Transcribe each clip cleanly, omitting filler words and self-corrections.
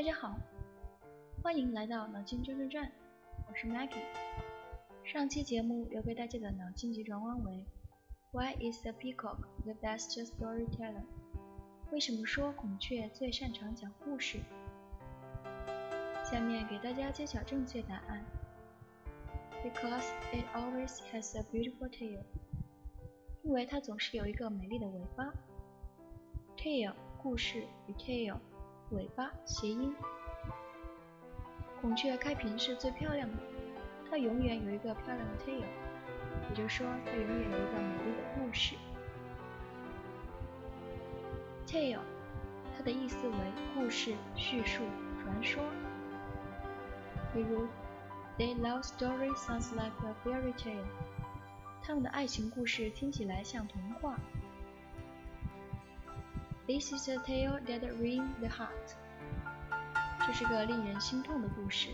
大家好，欢迎来到脑筋急转站，我是 Maggie。上期节目留给大家的脑筋急转弯为 Why is the peacock the best storyteller？ 为什么说孔雀最擅长讲故事？下面给大家揭晓正确答案。Because it always has a beautiful tail。 因为它总是有一个美丽的尾巴。Tail 故事与 tail 尾巴谐音。孔雀开屏是最漂亮的，它永远有一个漂亮的 tail， 也就是说它永远有一个美丽的故事。Tale 它的意思为故事、叙述、传说。比如 Their love story sounds like a fairy tale。 他们的爱情故事听起来像童话。This is a tale that wrings the heart。 这是个令人心痛的故事。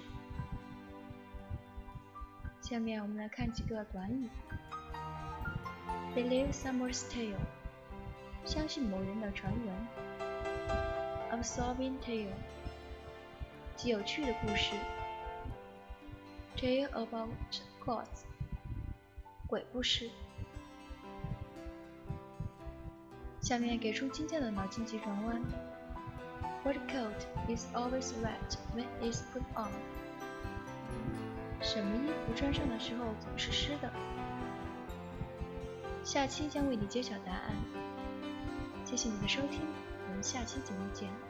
下面我们来看几个短语。Believe someone's tale， 相信某人的传闻。Absorbing tale， 极有趣的故事。Tale about ghosts， 鬼故事。下面给出今天的脑筋急转弯。What coat is always wet when it's put on？ 什么衣服穿上的时候总是湿的？下期将为你揭晓答案。谢谢你的收听，我们下期节目见。